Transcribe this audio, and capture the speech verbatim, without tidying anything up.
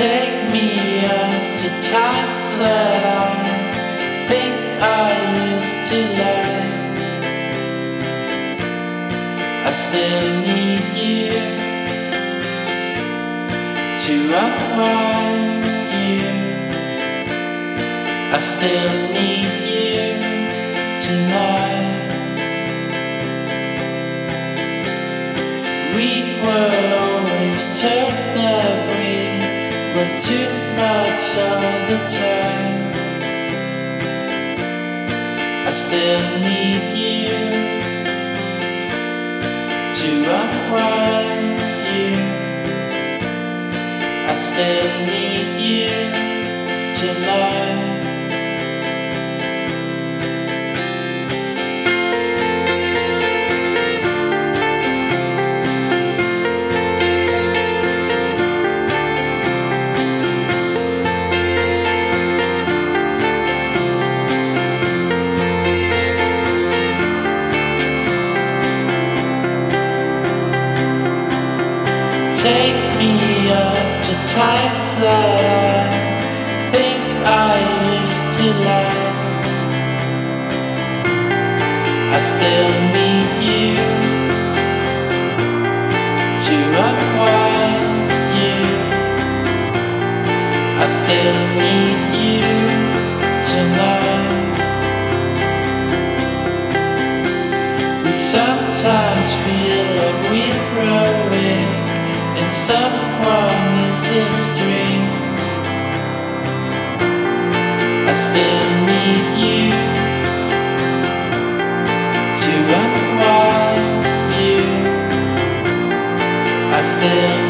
Take me up to times that I think I used to love. I still need you to unwind you. I still need you tonight. We were always told that we were too much all the time. I still need you to unwind you. I still need you tonight. Take me up to times that I think I used to love. I still need you to unwind you. I still need you tonight. We sometimes feel like we're growing in someone else's dream. I still need you to unwind you. I still